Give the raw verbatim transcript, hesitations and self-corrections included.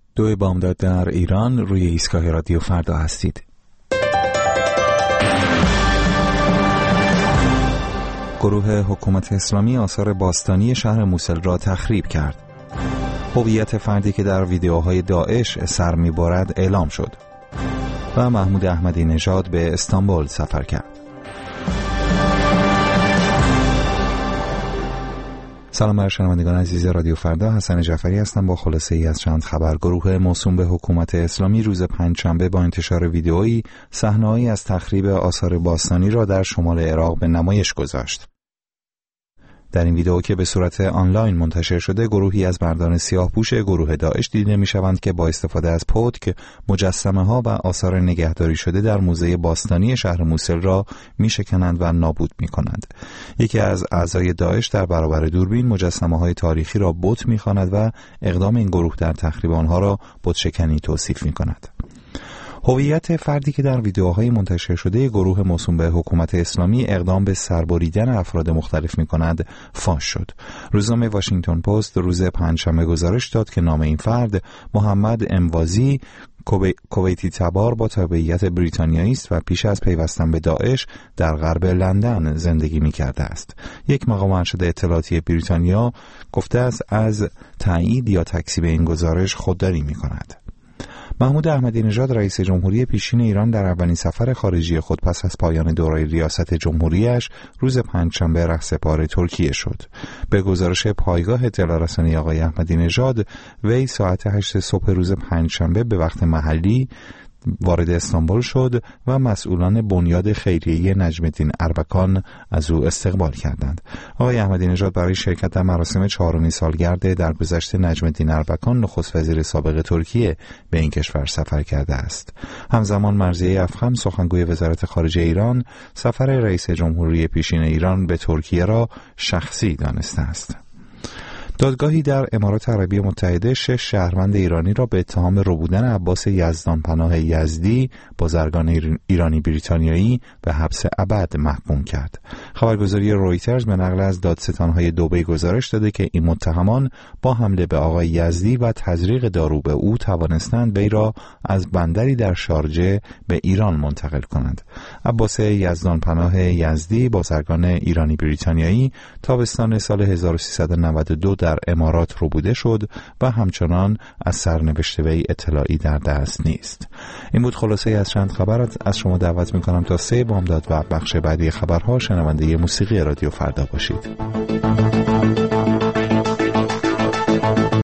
دو بامداد در ایران، روی ایستگاه رادیو فردا هستید. گروه حکومت اسلامی آثار باستانی شهر موصل را تخریب کرد. هویت فردی که در ویدیوهای داعش سر می‌برد اعلام شد. و محمود احمدی نژاد به استانبول سفر کرد. سلام بر شنوندگان عزیز رادیو فردا، حسن جعفری هستم با خلاصه ای از چند خبر. گروه موسوم به حکومت اسلامی روز پنجشنبه با انتشار ویدئویی صحنه‌ای از تخریب آثار باستانی را در شمال عراق به نمایش گذاشت. در این ویدئو که به صورت آنلاین منتشر شده، گروهی از مردان سیاه‌پوش گروه داعش دیده می‌شوند که با استفاده از پتک، مجسمه‌ها و آثار نگهداری شده در موزه باستانی شهر موصل را می‌شکنند و نابود می‌کنند. یکی از اعضای داعش در برابر دوربین مجسمه‌های تاریخی را بت می‌خواند و اقدام این گروه در تخریب آنها را بت‌شکنی توصیف می‌کند. هویت فردی که در ویدیوهای منتشر شده گروه موسوم به حکومت اسلامی اقدام به سربریدن افراد مختلف می‌کند فاش شد. روزنامه واشنگتن پست روز پنجشنبه گزارش داد که نام این فرد محمد اموازی کویتی تبار با تابعیت بریتانیایی است و پیش از پیوستن به داعش در غرب لندن زندگی می‌کرده است. یک مقام ارشد اطلاعاتی بریتانیا گفته است از تایید یا تکذیب این گزارش خودداری می‌کند. محمود احمدی نژاد رئیس جمهوری پیشین ایران در اولین سفر خارجی خود پس از پایان دوره ریاست جمهوریش روز پنجشنبه رهسپار ترکیه شد. به گزارش پایگاه اطلاع رسانی آقای احمدی نژاد، وی ساعت هشت صبح روز پنجشنبه به وقت محلی وارد استانبول شد و مسئولان بنیاد خیریه نجم الدین اربکان از او استقبال کردند. آقای احمدی نژاد برای شرکت در مراسم چهارمین سالگرد درگذشت نجم الدین اربکان نخست وزیر سابق ترکیه به این کشور سفر کرده است. همزمان مرضیه افخم سخنگوی وزارت خارجه ایران سفر رئیس جمهوری پیشین ایران به ترکیه را شخصی دانسته است. دادگاهی در امارات عربی متحده شش شهروند ایرانی را به اتهام ربودن عباس یزدانپناه یزدی، بازرگان ایرانی بریتانیایی، به حبس ابد محکوم کرد. خبرگزاری رویترز به نقل از دادستان‌های دبی گزارش داده که این متهمان با حمله به آقای یزدی و تزریق دارو به او توانستند وی را از بندری در شارجه به ایران منتقل کنند. عباس یزدانپناه یزدی، بازرگان ایرانی بریتانیایی، تابستان سال هزار و سیصد و نود و دو در امارات ربوده شد و همچنان از سرنوشت وی اطلاعی در دست نیست. این بود خلاصه از چند خبر. از شما دعوت میکنم تا سه بامداد و بخش بعدی خبرها شنونده موسیقی رادیو فردا باشید.